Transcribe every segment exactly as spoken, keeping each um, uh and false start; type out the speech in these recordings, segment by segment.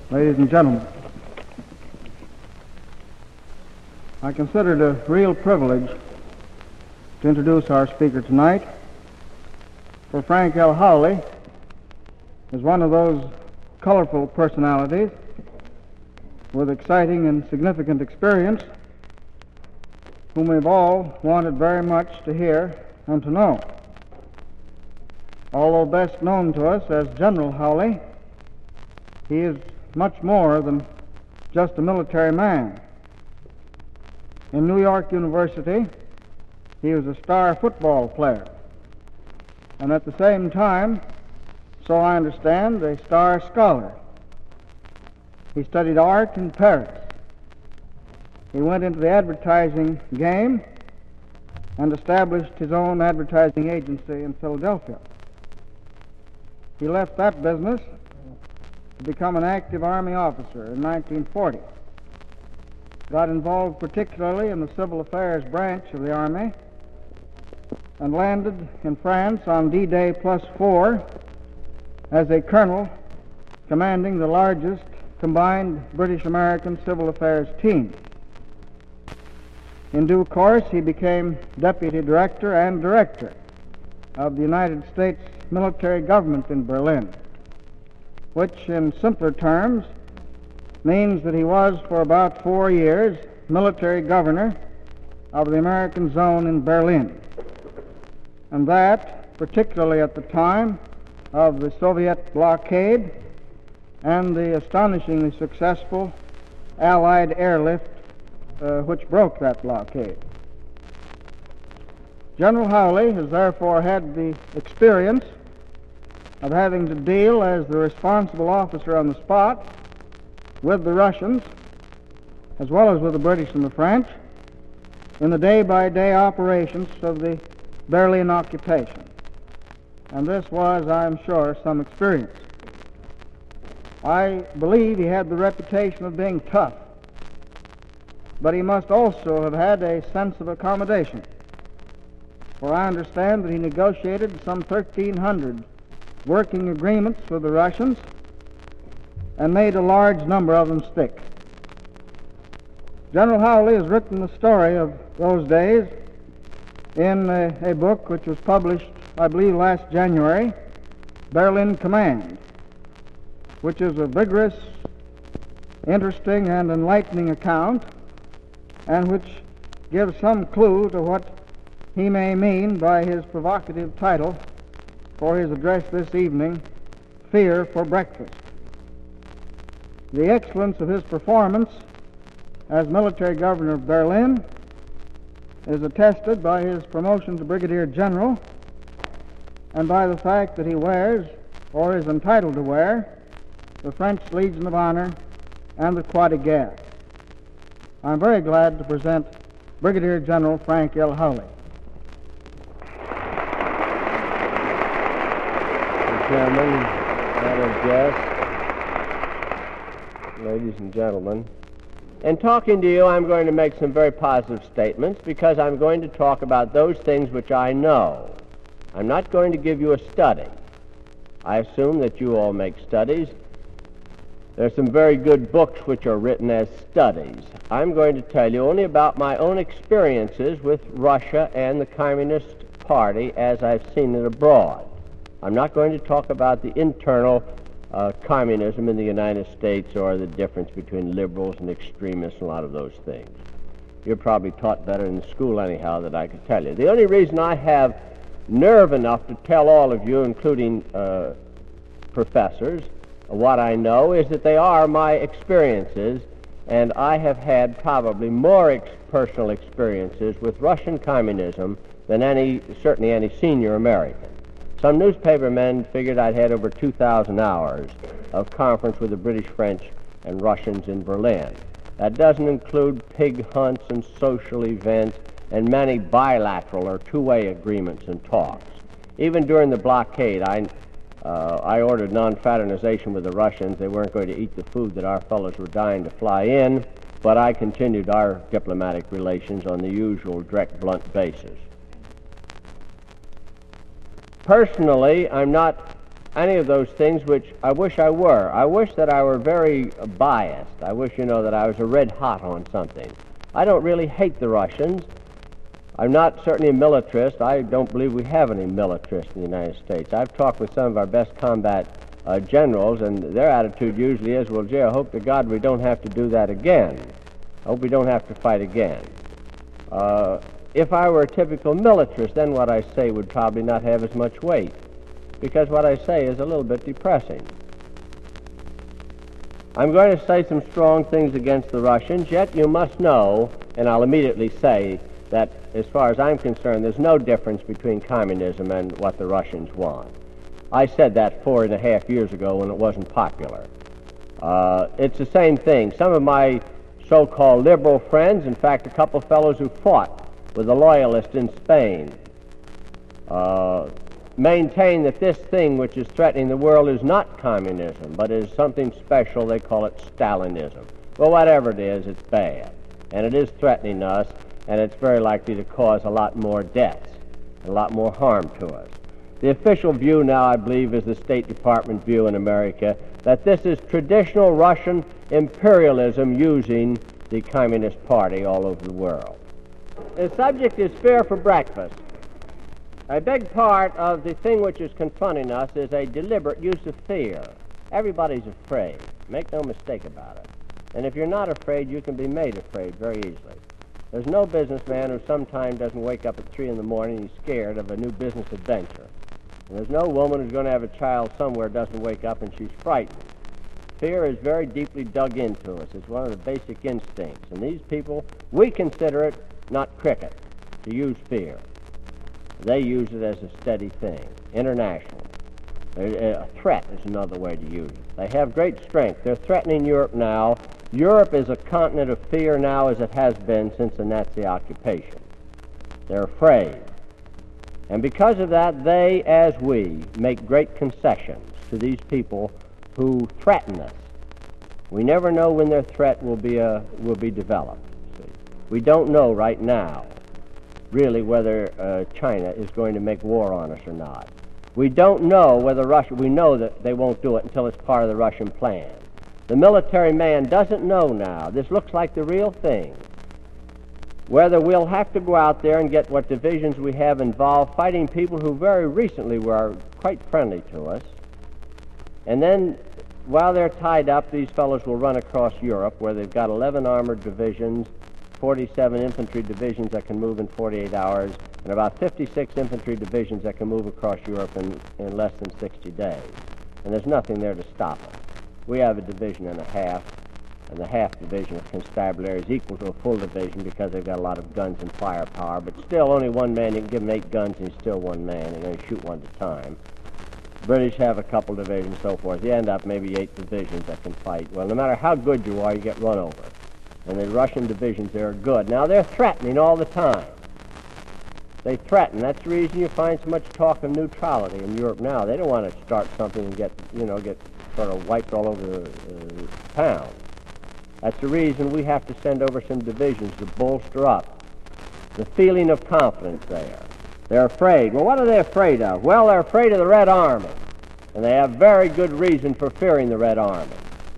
ladies and gentlemen, I consider it a real privilege to introduce our speaker tonight, for Frank L. Howley is one of those colorful personalities with exciting and significant experience whom we've all wanted very much to hear and to know. Although best known to us as General Howley, he is much more than just a military man. In New York University, he was a star football player, and at the same time, so I understand, a star scholar. He studied art in Paris. He went into the advertising game and established his own advertising agency in Philadelphia. He left that business to become an active Army officer in nineteen forty. Got involved particularly in the civil affairs branch of the Army and landed in France on D-Day plus four as a colonel commanding the largest combined British-American civil affairs team. In due course, he became deputy director and director of the United States military government in Berlin, which in simpler terms means that he was for about four years military governor of the American zone in Berlin, and that particularly at the time of the Soviet blockade and the astonishingly successful Allied airlift uh, which broke that blockade. General Howley has therefore had the experience of having to deal as the responsible officer on the spot with the Russians, as well as with the British and the French, in the day-by-day operations of the Berlin occupation. And this was, I'm sure, some experience. I believe he had the reputation of being tough, but he must also have had a sense of accommodation, for I understand that he negotiated some thirteen hundred working agreements with the Russians and made a large number of them stick. General Howley has written the story of those days in a, a book which was published, I believe, last January, Berlin Command, which is a vigorous, interesting, and enlightening account, and which gives some clue to what he may mean by his provocative title for his address this evening, Fear for Breakfast. The excellence of his performance as military governor of Berlin is attested by his promotion to brigadier general and by the fact that he wears, or is entitled to wear, the French Legion of Honor and the Croix de Guerre. I'm very glad to present Brigadier General Frank L. Howley. Chairman, honored guests, ladies and gentlemen. In talking to you, I'm going to make some very positive statements because I'm going to talk about those things which I know. I'm not going to give you a study. I assume that you all make studies. There are some very good books which are written as studies. I'm going to tell you only about my own experiences with Russia and the Communist Party as I've seen it abroad. I'm not going to talk about the internal uh, communism in the United States or the difference between liberals and extremists and a lot of those things. You're probably taught better in school anyhow than I could tell you. The only reason I have nerve enough to tell all of you, including uh, professors, what I know is that they are my experiences, and I have had probably more ex personal experiences with Russian communism than any, certainly any senior American. Some newspaper men figured I'd had over two thousand hours of conference with the British, French, and Russians in Berlin. That doesn't include pig hunts and social events and many bilateral or two-way agreements and talks. Even during the blockade, I, uh, I ordered non-fraternization with the Russians. They weren't going to eat the food that our fellows were dying to fly in, but I continued our diplomatic relations on the usual direct, blunt basis. Personally, I'm not any of those things, which I wish I were. I wish that I were very biased. I wish, you know, that I was a red hot on something. I don't really hate the Russians. I'm not certainly a militarist. I don't believe we have any militarists in the United States. I've talked with some of our best combat uh, generals, and their attitude usually is, well, gee, I hope to God we don't have to do that again. I hope we don't have to fight again. Uh, if I were a typical militarist, then what I say would probably not have as much weight, because what I say is a little bit depressing. I'm going to say some strong things against the Russians, yet you must know, and I'll immediately say, that as far as I'm concerned, there's no difference between communism and what the Russians want. I said that four and a half years ago when it wasn't popular. Uh, it's the same thing. Some of my so-called liberal friends, in fact, a couple fellows who fought with the loyalists in Spain, uh, maintain that this thing which is threatening the world is not communism, but is something special. They call it Stalinism. Well, whatever it is, it's bad, and it is threatening us, and it's very likely to cause a lot more deaths, a lot more harm to us. The official view now, I believe, is the State Department view in America, that this is traditional Russian imperialism using the Communist Party all over the world. The subject is fear for breakfast. A big part of the thing which is confronting us is a deliberate use of fear. Everybody's afraid. Make no mistake about it. And if you're not afraid, you can be made afraid very easily. There's no businessman who sometime doesn't wake up at three in the morning and he's scared of a new business adventure. And there's no woman who's going to have a child somewhere doesn't wake up and she's frightened. Fear is very deeply dug into us. It's one of the basic instincts. And these people, we consider it not cricket, to use fear. They use it as a steady thing, international. A threat is another way to use it. They have great strength. They're threatening Europe now. Europe is a continent of fear now as it has been since the Nazi occupation. They're afraid. And because of that, they, as we, make great concessions to these people who threaten us. We never know when their threat will be, uh, will be developed. See? We don't know right now, really, whether uh, China is going to make war on us or not. We don't know whether Russia, we know that they won't do it until it's part of the Russian plan. The military man doesn't know now. This looks like the real thing. Whether we'll have to go out there and get what divisions we have involved fighting people who very recently were quite friendly to us. And then, while they're tied up, these fellows will run across Europe where they've got eleven armored divisions, forty-seven infantry divisions that can move in forty-eight hours, and about fifty-six infantry divisions that can move across Europe in, in less than sixty days. And there's nothing there to stop them. We have a division and a half, and the half division of constabulary is equal to a full division because they've got a lot of guns and firepower, but still only one man. You can give him eight guns and he's still one man, and they shoot one at a time. British have a couple divisions, so forth. You end up maybe eight divisions that can fight. Well, no matter how good you are, you get run over. And the Russian divisions, they're good. Now, they're threatening all the time. They threaten. That's the reason you find so much talk of neutrality in Europe now. They don't want to start something and get, you know, get sort of wiped all over the uh, town. That's the reason we have to send over some divisions to bolster up the feeling of confidence there. They're afraid. Well, what are they afraid of? Well, they're afraid of the Red Army, and they have very good reason for fearing the Red Army.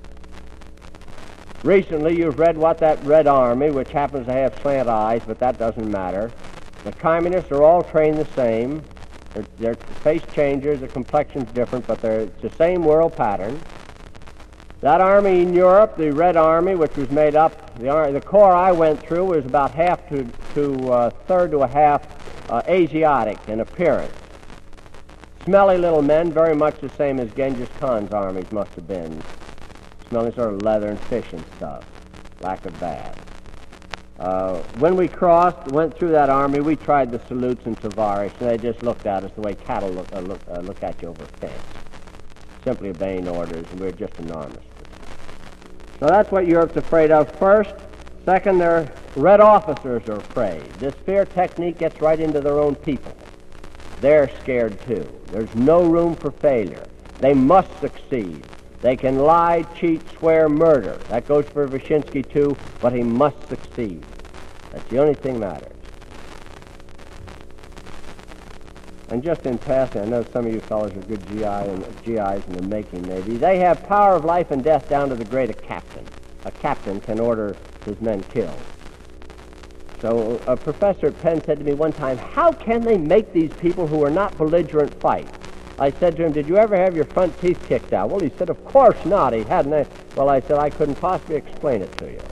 Recently, you've read what that Red Army, which happens to have slant eyes, but that doesn't matter. The communists are all trained the same. Their, their face changes, their complexion's different, but they're it's the same world pattern. That army in Europe, the Red Army, which was made up, the, ar the corps I went through was about half to, to uh, third to a half uh, Asiatic in appearance. Smelly little men, very much the same as Genghis Khan's armies must have been. Smelling sort of leather and fish and stuff. Lack of that. Uh, when we crossed, went through that army, we tried the salutes in Tavares, and they just looked at us the way cattle look, uh, look, uh, look at you over a fence. Simply obeying orders, and we're just an armistice. So that's what Europe's afraid of first. Second, their red officers are afraid. This fear technique gets right into their own people. They're scared too. There's no room for failure. They must succeed. They can lie, cheat, swear, murder. That goes for Wyszynski too, but he must succeed. That's the only thing matters. And just in passing, I know some of you fellows are good G I and G Is in the making, maybe. They have power of life and death down to the grade of captain. A captain can order his men killed. So a professor at Penn said to me one time, how can they make these people who are not belligerent fight? I said to him, did you ever have your front teeth kicked out? Well, he said, of course not. He hadn't. Well, I said, I couldn't possibly explain it to you.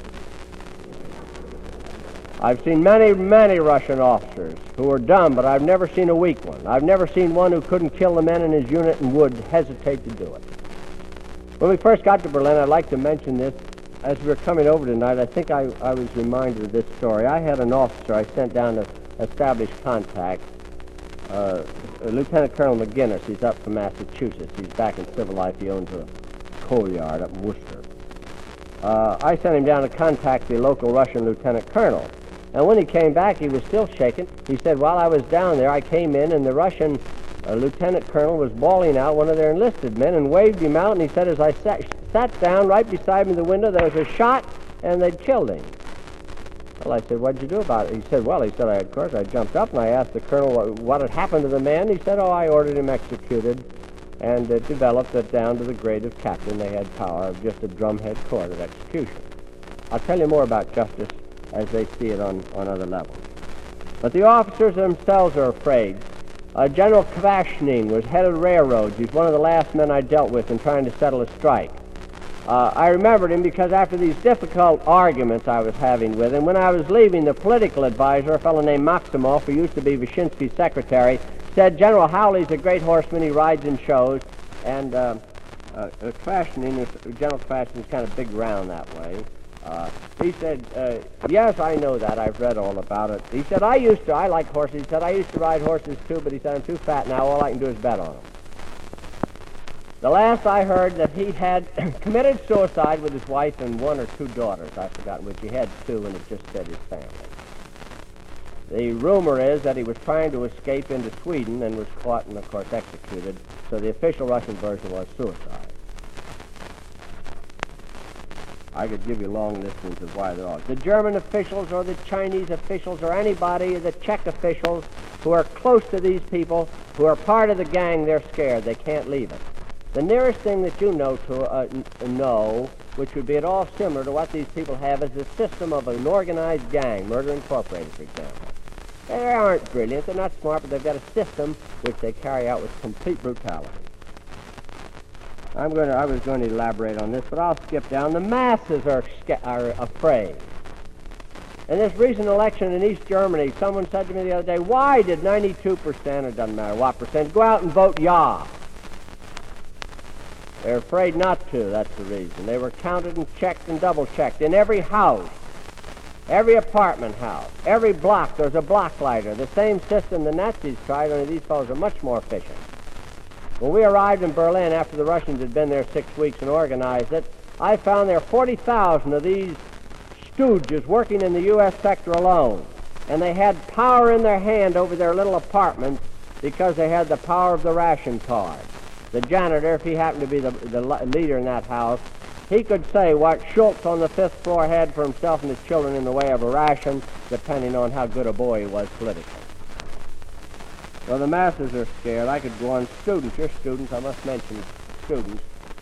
I've seen many, many Russian officers who are dumb, but I've never seen a weak one. I've never seen one who couldn't kill the men in his unit and would hesitate to do it. When we first got to Berlin, I'd like to mention this. As we were coming over tonight, I think I, I was reminded of this story. I had an officer I sent down to establish contact, uh, Lieutenant Colonel McGinnis. He's up from Massachusetts. He's back in civil life. He owns a coal yard up in Worcester. Uh, I sent him down to contact the local Russian lieutenant colonel. And when he came back, he was still shaken. He said, while I was down there, I came in, and the Russian uh, lieutenant colonel was bawling out one of their enlisted men and waved him out, and he said, as I sat, sat down right beside me in the window, there was a shot, and they'd killed him. Well, I said, what'd you do about it? He said, well, he said, I, of course, I jumped up, and I asked the colonel what, what had happened to the man. He said, oh, I ordered him executed, and it developed that down to the grade of captain, they had power of just a drumhead court of execution. I'll tell you more about justice as they see it on, on other levels. But the officers themselves are afraid. Uh, General Kvashnin was head of the railroads. He's one of the last men I dealt with in trying to settle a strike. Uh, I remembered him because after these difficult arguments I was having with him, when I was leaving, the political advisor, a fellow named Maximov, who used to be Wyszynski's secretary, said, General Howley's a great horseman, he rides in shows, and uh, uh, Kvashnin, General Kvashnin is kind of big round that way. Uh, he said, uh, yes, I know that. I've read all about it. He said, I used to, I like horses. He said, I used to ride horses too, but he said, I'm too fat now. All I can do is bet on them. The last I heard that he had committed suicide with his wife and one or two daughters. I've forgotten which. He had two, and it just said his family. The rumor is that he was trying to escape into Sweden and was caught and, of course, executed. So the official Russian version was suicide. I could give you long listings of why they're all. The German officials or the Chinese officials or anybody, the Czech officials who are close to these people, who are part of the gang, they're scared. They can't leave it. The nearest thing that you know to uh, know, which would be at all similar to what these people have, is the system of an organized gang, Murder Incorporated, for example. They aren't brilliant, they're not smart, but they've got a system which they carry out with complete brutality. I'm going to, I was going to elaborate on this, but I'll skip down. The masses are, are afraid. In this recent election in East Germany, someone said to me the other day, why did ninety-two percent, or it doesn't matter what percent, go out and vote Ja? They're afraid not to, that's the reason. They were counted and checked and double-checked. In every house, every apartment house, every block, there's a block lighter. The same system the Nazis tried, only these fellows are much more efficient. When we arrived in Berlin after the Russians had been there six weeks and organized it, I found there forty thousand of these stooges working in the U S sector alone. And they had power in their hand over their little apartments because they had the power of the ration card. The janitor, if he happened to be the, the leader in that house, he could say what Schultz on the fifth floor had for himself and his children in the way of a ration, depending on how good a boy he was politically. So the masses are scared. I could go on. Students, you're students, I must mention students.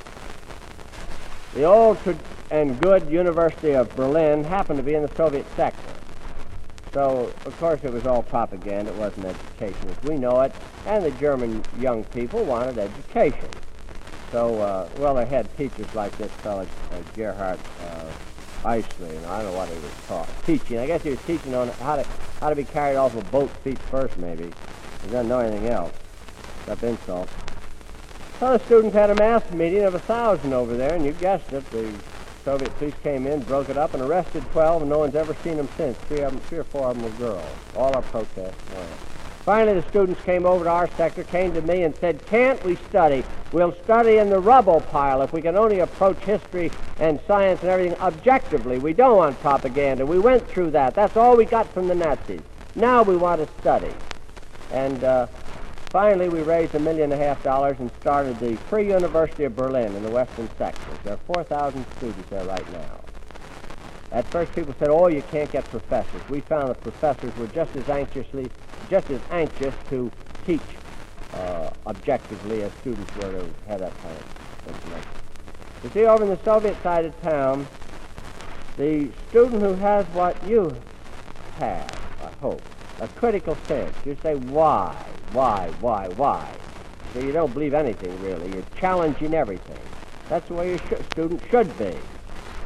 The old and good University of Berlin happened to be in the Soviet sector. So, of course, it was all propaganda. It wasn't education as we know it. And the German young people wanted education. So, uh, well, they had teachers like this fellow, uh, Gerhard uh, Eisley, and I don't know what he was taught. Teaching. I guess he was teaching on how to, how to be carried off a boat feet first, maybe. He doesn't know anything else, except insults. So the students had a mass meeting of a thousand over there, and you guessed it, the Soviet police came in, broke it up, and arrested twelve, and no one's ever seen them since. Three of them, three or four of them were girls. All our protests went. Finally, the students came over to our sector, came to me and said, can't we study? We'll study in the rubble pile if we can only approach history and science and everything objectively. We don't want propaganda. We went through that. That's all we got from the Nazis. Now we want to study. And uh, finally, we raised a million and a half dollars and started the Free University of Berlin in the western sectors. There are four thousand students there right now. At first, people said, oh, you can't get professors. We found the professors were just as anxiously, just as anxious to teach uh, objectively as students were to have that kind of information. You see, over in the Soviet side of town, the student who has what you have, I hope, a critical sense. You say, why, why, why, why? So you don't believe anything, really. You're challenging everything. That's the way a sh- student should be.